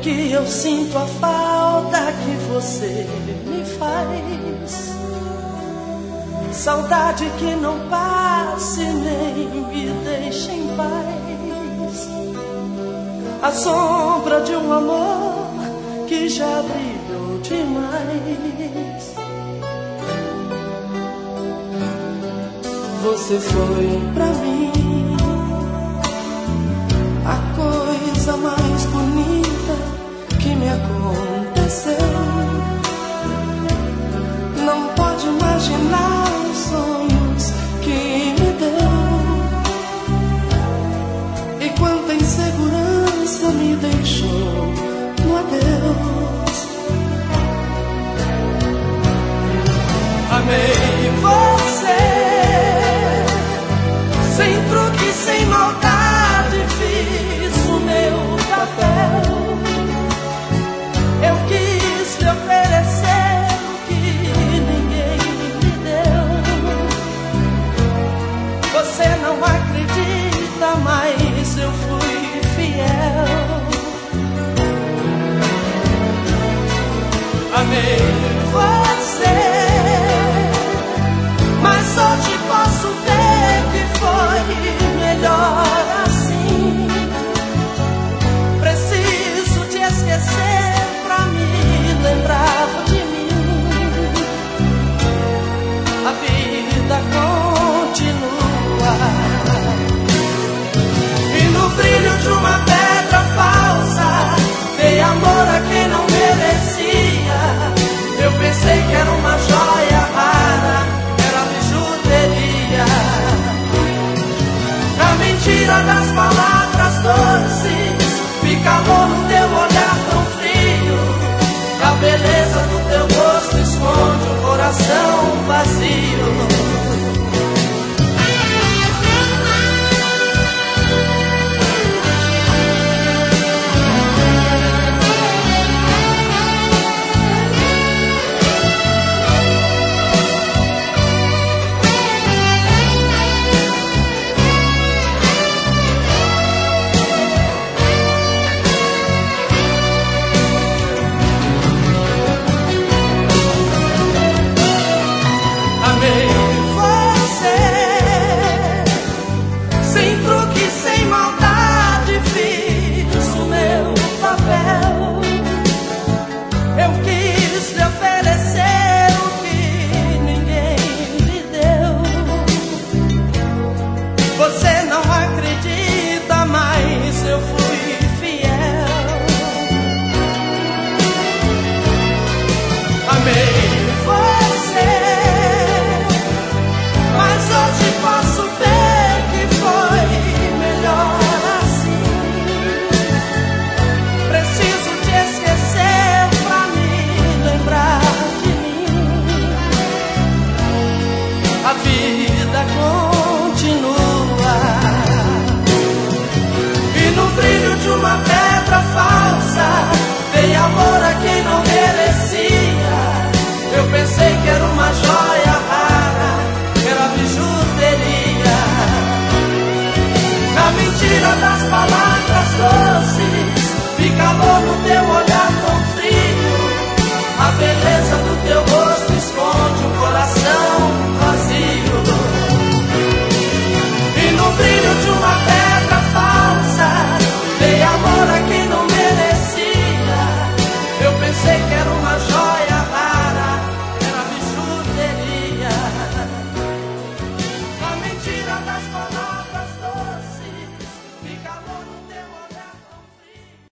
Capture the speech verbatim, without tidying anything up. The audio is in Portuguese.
que eu sinto a falta que você me faz. Saudade que não passe nem me deixe em paz. A sombra de um amor que já brilhou demais. Você foi pra mim a coisa mais bonita que me aconteceu. Não pode imaginar os sonhos que me deu. E quanta insegurança me deixou no adeus.